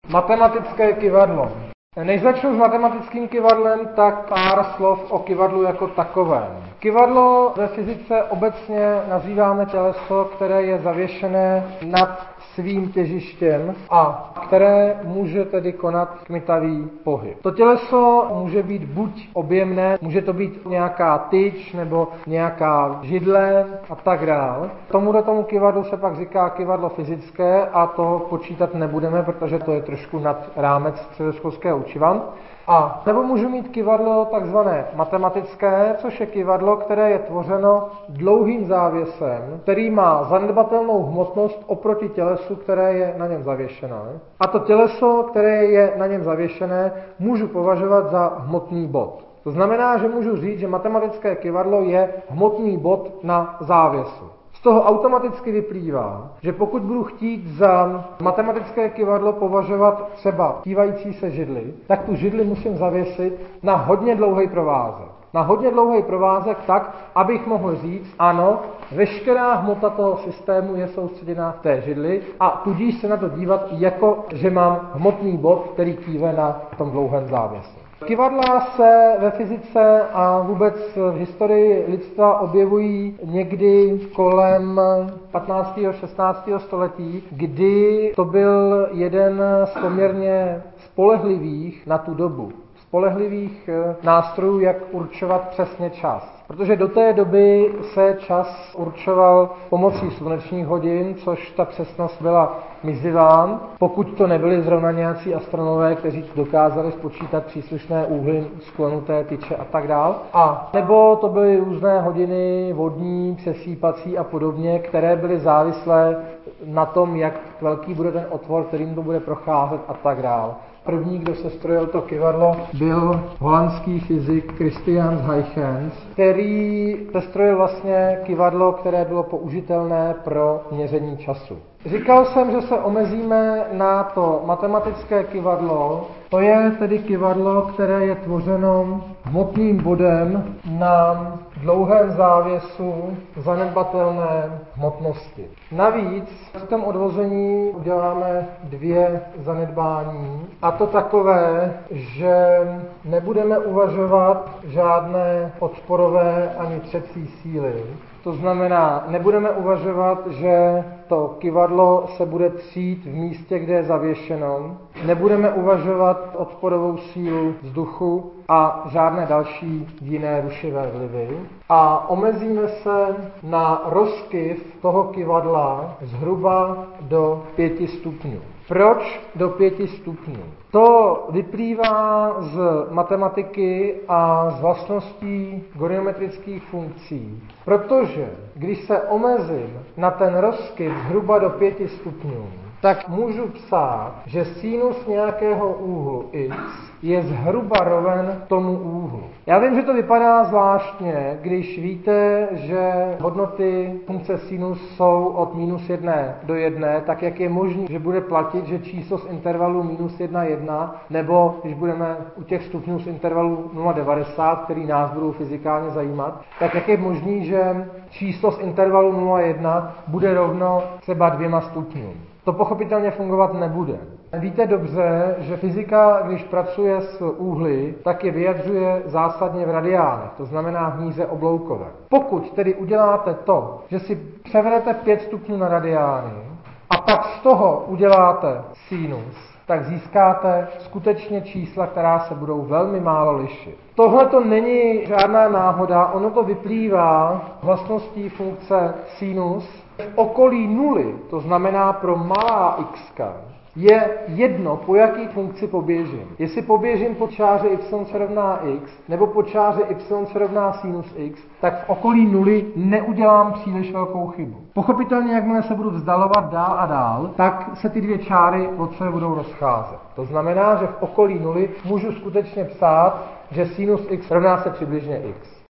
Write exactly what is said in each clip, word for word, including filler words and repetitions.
Matematické kyvadlo. Než začnu s matematickým kyvadlem, tak pár slov o kyvadlu jako takovém. Kyvadlo ve fyzice obecně nazýváme těleso, které je zavěšené nad svým těžištěm a které může tedy konat kmitavý pohyb. To těleso může být buď objemné, může to být nějaká tyč nebo nějaká židle a tak dále. Tomuto tomu kyvadlu se pak říká kyvadlo fyzické a to počítat nebudeme, protože to je trošku nad rámec středoškolského učiva. A nebo můžu mít kyvadlo takzvané matematické, což je kyvadlo, které je tvořeno dlouhým závěsem, který má zanedbatelnou hmotnost oproti tělesu, které je na něm zavěšené. A to těleso, které je na něm zavěšené, můžu považovat za hmotný bod. To znamená, že můžu říct, že matematické kyvadlo je hmotný bod na závěsu. Z toho automaticky vyplývá, že pokud budu chtít za matematické kyvadlo považovat třeba kývající se židli, tak tu židli musím zavěsit na hodně dlouhý provázek. Na hodně dlouhý provázek tak, abych mohl říct, ano, veškerá hmota toho systému je soustředěná v té židli a tudíž se na to dívat, jako že mám hmotný bod, který kýve na tom dlouhém závěsu. Kyvadla se ve fyzice a vůbec v historii lidstva objevují někdy kolem patnáctého šestnáctého století, kdy to byl jeden z poměrně spolehlivých na tu dobu, spolehlivých nástrojů, jak určovat přesně čas. Protože do té doby se čas určoval pomocí slunečních hodin, což ta přesnost byla mizivá, pokud to nebyli zrovna nějací astronomové, kteří dokázali spočítat příslušné úhly sklonu té tyče a tak dál. A nebo to byly různé hodiny vodní, přesýpací a podobně, které byly závislé na tom, jak velký bude ten otvor, kterým to bude procházet a tak dál. První, kdo se strojil to kyvadlo, byl holandský fyzik Christian Huygens, který sestrojil vlastně kyvadlo, které bylo použitelné pro měření času. Říkal jsem, že se omezíme na to matematické kyvadlo, to je tedy kyvadlo, které je tvořeno hmotným bodem na dlouhém závěsu zanedbatelné hmotnosti. Navíc v tom odvození uděláme dvě zanedbání, a to takové, že nebudeme uvažovat žádné odporové ani třecí síly. To znamená, nebudeme uvažovat, že to kyvadlo se bude třít v místě, kde je zavěšeno, nebudeme uvažovat odporovou sílu vzduchu a žádné další jiné rušivé vlivy. A omezíme se na rozkyv toho kyvadla zhruba do pěti stupňů. Proč do pěti stupňů? To vyplývá z matematiky a z vlastností goniometrických funkcí. Protože když se omezím na ten rozkyv zhruba do pěti stupňů, tak můžu psát, že sinus nějakého úhlu x je zhruba roven tomu úhlu. Já vím, že to vypadá zvláštně, když víte, že hodnoty funkce sinus jsou od minus jedné do jedné, tak jak je možné, že bude platit, že číslo z intervalu minus jedna jedna, nebo když budeme u těch stupňů z intervalu nula celá devadesát, který nás budou fyzikálně zajímat, tak jak je možné, že číslo z intervalu nula celá jedna bude rovno třeba dvěma stupňům. To pochopitelně fungovat nebude. Víte dobře, že fyzika, když pracuje s úhly, tak je vyjadřuje zásadně v radiánech, to znamená v míře obloukové. Pokud tedy uděláte to, že si převedete pět stupňů na radiány a pak z toho uděláte sinus, tak získáte skutečně čísla, která se budou velmi málo lišit. Tohle to není žádná náhoda, ono to vyplývá vlastností funkce sinus. V okolí nuly, to znamená pro malá x, je jedno, po jaký funkci poběžím. Jestli poběžím po čáře y se rovná x, nebo po čáře y se rovná sinus x, tak v okolí nuly neudělám příliš velkou chybu. Pochopitelně, jakmile se budu vzdalovat dál a dál, tak se ty dvě čáry od sebe budou rozcházet. To znamená, že v okolí nuly můžu skutečně psát, že sinus x rovná se přibližně x.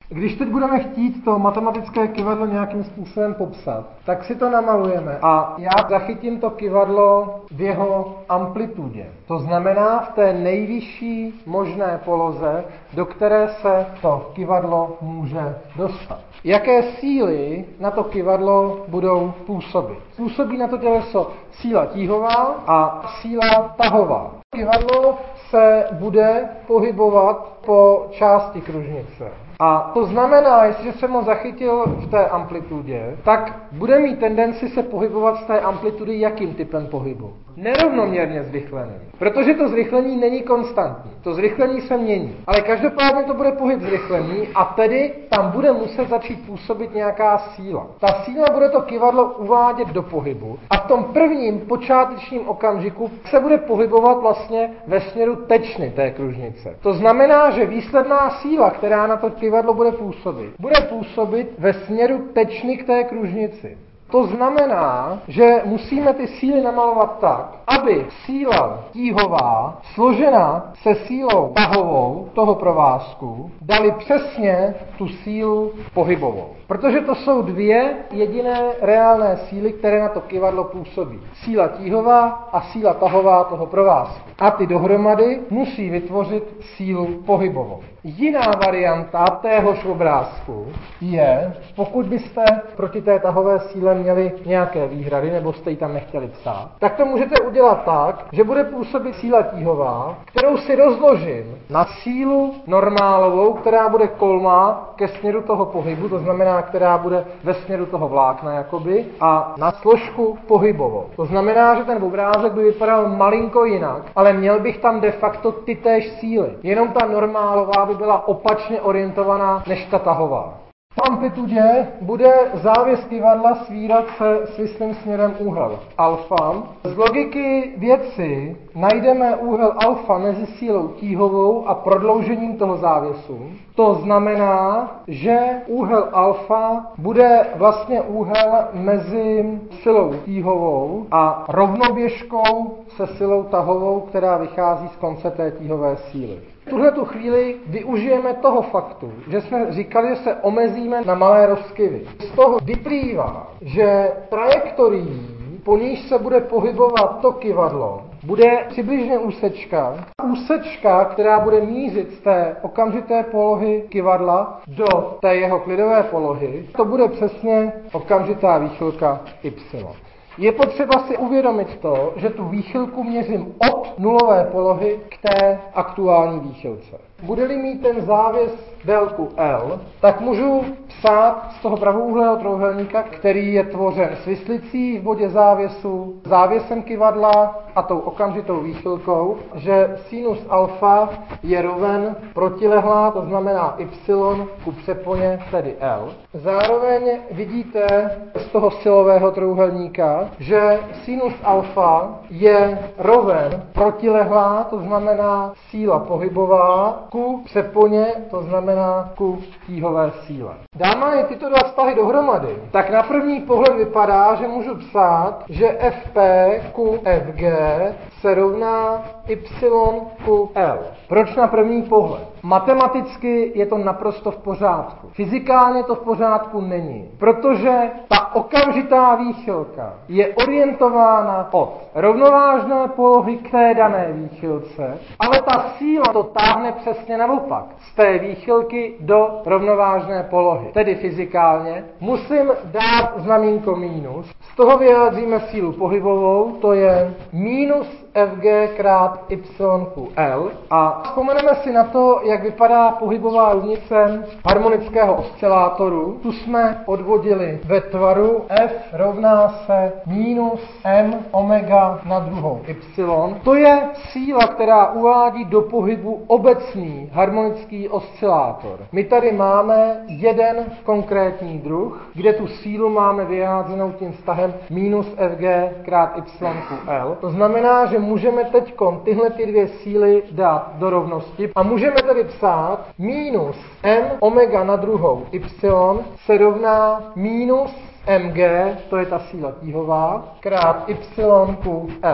Když teď budeme chtít to matematické kyvadlo nějakým způsobem popsat, tak si to namalujeme a já zachytím to kyvadlo v jeho amplitudě. To znamená v té nejvyšší možné poloze, do které se to kyvadlo může dostat. Jaké síly na to kyvadlo budou působit? Působí na to těleso síla tíhová a síla tahová. Kyvadlo se bude pohybovat po části kružnice. A to znamená, jestliže jsem ho zachytil v té amplitudě, tak bude mít tendenci se pohybovat z té amplitudy jakým typem pohybu? Nerovnoměrně zrychleným. Protože to zrychlení není konstantní. To zrychlení se mění. Ale každopádně to bude pohyb zrychlený a tedy tam bude muset začít působit nějaká síla. Ta síla bude to kyvadlo uvádět do pohybu a v tom prvním počátečním okamžiku se bude pohybovat vlastně ve směru tečny té kružnice. To znamená, že výsledná síla, která na to kyvadlo bude působit, bude působit ve směru tečny k té kružnici. To znamená, že musíme ty síly namalovat tak, aby síla tíhová složená se sílou tahovou toho provázku dali přesně tu sílu pohybovou. Protože to jsou dvě jediné reálné síly, které na to kyvadlo působí. Síla tíhová a síla tahová toho provázku. A ty dohromady musí vytvořit sílu pohybovou. Jiná varianta téhož obrázku je, pokud byste proti té tahové síle měli nějaké výhrady, nebo jste ji tam nechtěli psát, tak to můžete udělat tak, že bude působit síla tíhová, kterou si rozložím na sílu normálovou, která bude kolmá ke směru toho pohybu, to znamená, která bude ve směru toho vlákna jakoby, a na složku pohybovou. To znamená, že ten obrázek by vypadal malinko jinak, ale měl bych tam de facto ty též síly. Jenom ta normálová by byla opačně orientovaná než ta tahová. V amplitudě bude závěs kyvadla svírat se svislým směrem úhel alfa. Z logiky věci najdeme úhel alfa mezi sílou tíhovou a prodloužením toho závěsu. To znamená, že úhel alfa bude vlastně úhel mezi silou tíhovou a rovnoběžkou se silou tahovou, která vychází z konce té tíhové síly. V tuhle tu chvíli využijeme toho faktu, že jsme říkali, že se omezíme na malé rozkyvy. Z toho vyplývá, že trajektorií, po níž se bude pohybovat to kyvadlo, bude přibližně úsečka. Úsečka, která bude mířit z té okamžité polohy kyvadla do té jeho klidové polohy, to bude přesně okamžitá výchylka Y. Je potřeba si uvědomit to, že tu výchylku měřím od nulové polohy k té aktuální výchylce. Bude-li mít ten závěs délku L, tak můžu psát z toho pravoúhlého trojúhelníka, který je tvořen svislicí v bodě závěsu, závěsem kyvadla a tou okamžitou výchylkou, že sinus alfa je roven protilehlá, to znamená y ku přeponě, tedy L. Zároveň vidíte z toho silového trojúhelníka, že sinus alfa je roven protilehlá, to znamená síla pohybová, ku přeponě, to znamená ku tíhové síle. Dáme-li tyto dva vztahy dohromady, tak na první pohled vypadá, že můžu psát, že F P ku F G se rovná Y ku L. Proč na první pohled? Matematicky je to naprosto v pořádku. Fyzikálně to v pořádku není, protože ta okamžitá výchylka je orientována od rovnovážné polohy k té dané výchylce, ale ta síla to táhne přesně naopak, z té výchylky do rovnovážné polohy. Tedy fyzikálně musím dát znamínko mínus, z toho vyjádříme sílu pohybovou, to je mínus F G krát Y ku L a vzpomeneme si na to, jak vypadá pohybová rovnice harmonického oscilátoru. Tu jsme odvodili ve tvaru F rovná se mínus M omega na druhou Y. To je síla, která uvádí do pohybu obecný harmonický oscilátor. My tady máme jeden konkrétní druh, kde tu sílu máme vyjádřenou tím vztahem mínus F G krát Y ku L. To znamená, že můžeme teď tyhle ty dvě síly dát do rovnosti a můžeme tedy psát mínus M omega na druhou Y se rovná mínus mg, to je ta síla tíhová, krát Y ku L.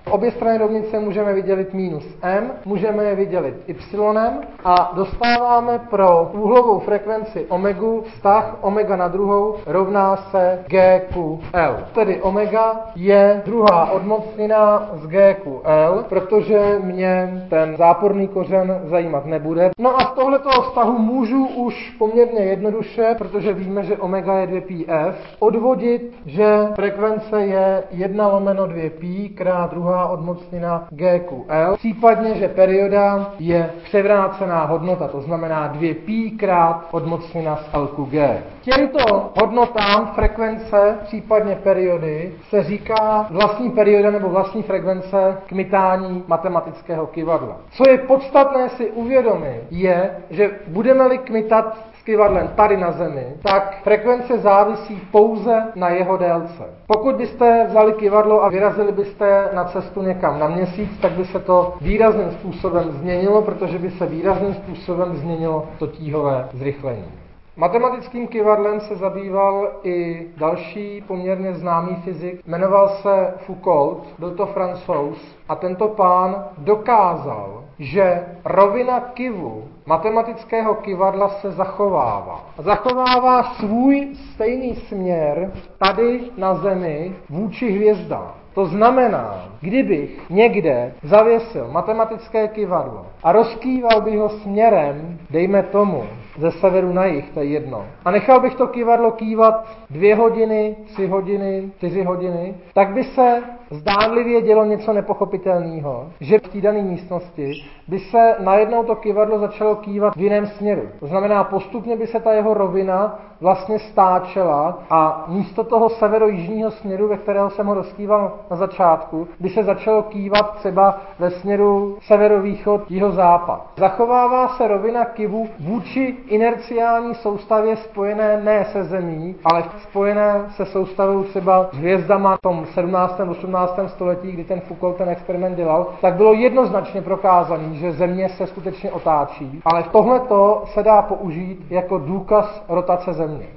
Obě strany rovnice můžeme vydělit minus m, můžeme je vydělit y a dostáváme pro úhlovou frekvenci omegu vztah omega na druhou rovná se G ku L. Tedy omega je druhá odmocnina z G ku L, protože mě ten záporný kořen zajímat nebude. No a z tohletoho vztahu můžu už poměrně jednoduše, protože víme, že omega je dvě pi f, odvodit, že frekvence je jedna lomeno dvě pi krát druhá odmocnina G ku L, případně, že perioda je převrácená hodnota, to znamená dvě pi krát odmocnina z L ku G. Těmto hodnotám frekvence, případně periody, se říká vlastní perioda nebo vlastní frekvence kmitání matematického kyvadla. Co je podstatné si uvědomit, je, že budeme-li kmitat s kyvadlem tady na Zemi, tak frekvence závisí pouze na jeho délce. Pokud byste vzali kyvadlo a vyrazili byste na cestu někam na Měsíc, tak by se to výrazným způsobem změnilo, protože by se výrazným způsobem změnilo to tíhové zrychlení. Matematickým kyvadlem se zabýval i další poměrně známý fyzik, jmenoval se Foucault, byl to Francouz a tento pán dokázal, že rovina kyvu matematického kyvadla se zachovává. Zachovává svůj stejný směr tady na Zemi vůči hvězdám. To znamená, kdybych někde zavěsil matematické kyvadlo a rozkýval bych ho směrem, dejme tomu, ze severu na jih, to je jedno, a nechal bych to kyvadlo kývat dvě hodiny, tři hodiny, čtyři hodiny, tak by se zdánlivě dělo něco nepochopitelného, že v té dané místnosti by se najednou to kyvadlo začalo kývat v jiném směru. To znamená, postupně by se ta jeho rovina vlastně stáčela a místo toho severo-jižního směru, ve kterého jsem ho rozkýval na začátku, by se začalo kývat třeba ve směru severovýchod, jihozápad. Zachovává se rovina kyvu vůči inerciální soustavě spojené ne se Zemí, ale spojené se soustavou třeba s hvězdama v tom sedmnáctém osmnáctém století, kdy ten Foucault ten experiment dělal, tak bylo jednoznačně prokázané, že Země se skutečně otáčí, ale tohleto se dá použít jako důkaz rotace Země.